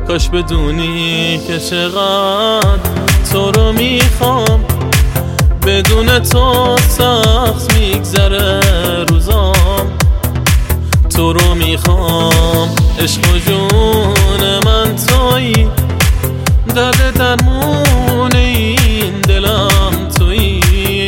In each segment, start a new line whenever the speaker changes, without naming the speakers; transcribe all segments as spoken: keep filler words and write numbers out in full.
کاش بدونی که چقدر تو رو میخوام، بدون تو سخت میگذره روزام. تو رو میخوام، عشق و جون من تویی، درد درمون این دلم تویی.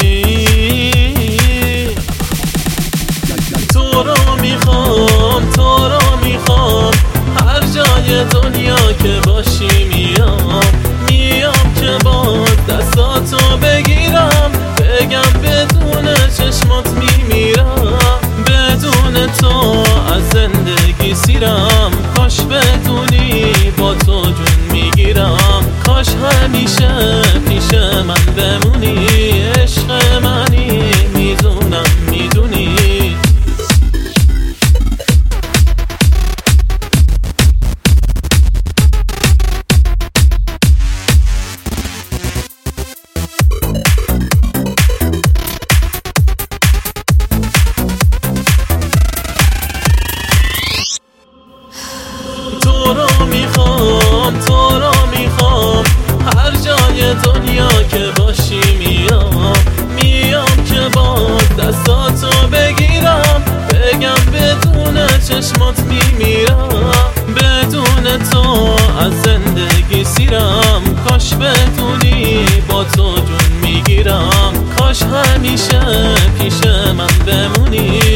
تو رو میخوام، تو رو میخوام، هر جای دنیا که باشی میام. میام که با دستاتو بگیرم، بگم بدون چشمات میمیرم. بدون تو از زندگی سیرم، کاش بدونی با تو جون میگیرم. کاش همیشه پیش من بمونی، عشق منی میدونم میدونی. تو رو میخوام، تو رو میخوام، هر جای دنیا که باشی میام. میام که با دستاتو بگیرم، بگم بدون چشمات میمیرم. بدون تو از زندگی سیرم، کاش بدونی با تو جون میگیرم. کاش همیشه پیش من بمونی،